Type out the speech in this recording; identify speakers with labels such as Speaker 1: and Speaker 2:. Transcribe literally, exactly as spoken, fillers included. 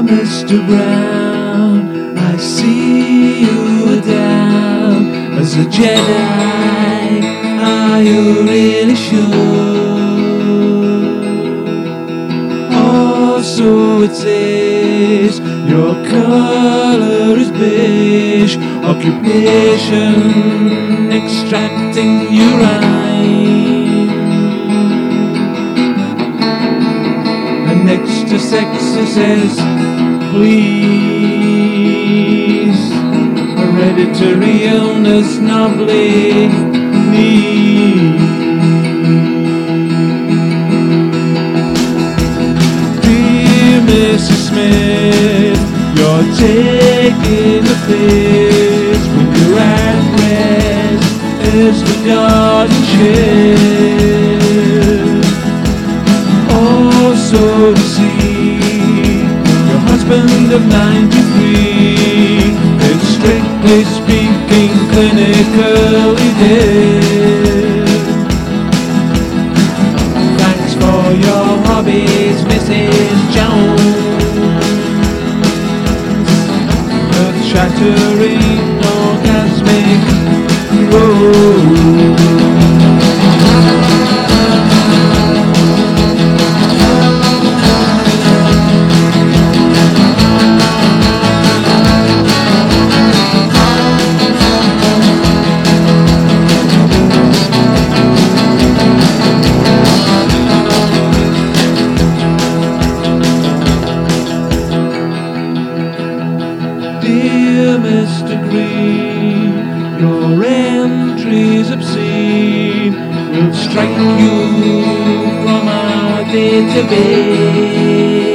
Speaker 1: Mister Brown, I see you are down as a Jedi. Are you really sure? Oh, so it says your color is beige, occupation extracting urine, and next to sex it says please, hereditary illness nobly needs. Dear Missus Smith, you're taking the piss when you're at rest as the garden shed. Oh, so to see your husband of ninety-three is strictly speaking clinically dead. Thanks for your hobbies, Missus Jones. Earth-shattering orgasmic growth. Dear Mister Green, your entries obscene will strike you from our database.